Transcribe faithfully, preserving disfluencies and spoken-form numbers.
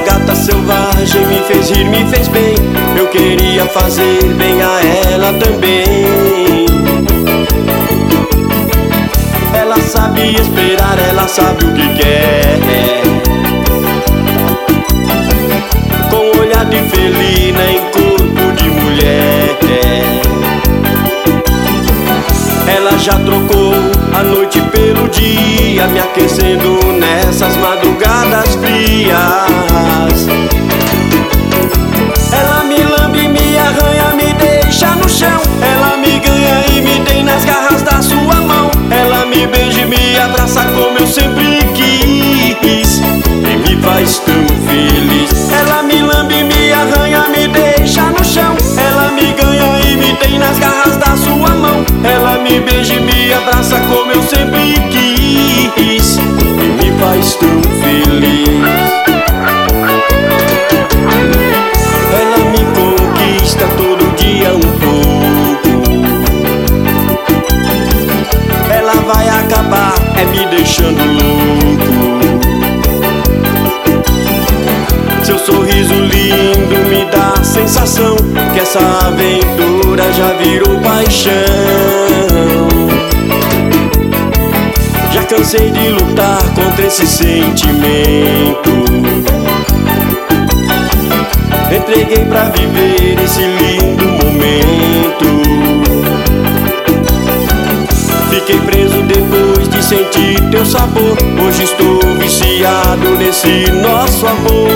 gata selvagem me fez rir, me fez bem. Eu queria fazer bem a ela também. Ela sabe esperar, ela sabe o que quer. Com olhar de felina em corpo de mulher. Ela já trocou a noite pelo dia, me aquecendo nessas madrugadas frias. Ela me lambe, me arranha, me deixa no chão. Ela me ganha e me tem nas garras da sua mão. Ela me beija e me abraça como eu sempre quis, e me faz tão feliz. Ela me lambe, me arranha, me deixa no chão. Ela me ganha e me tem nas garras da sua mão. Ela me beija e me abraça como eu sempre quis, e me faz tão feliz. Ela me conquista todo dia um pouco. Ela vai acabar é me deixando louco. Seu sorriso lindo me dá a sensação que essa aventura já virou paixão. Já cansei de lutar contra esse sentimento. Entreguei pra viver esse lindo momento. Fiquei preso depois de sentir teu sabor. Hoje estou viciado nesse nosso amor.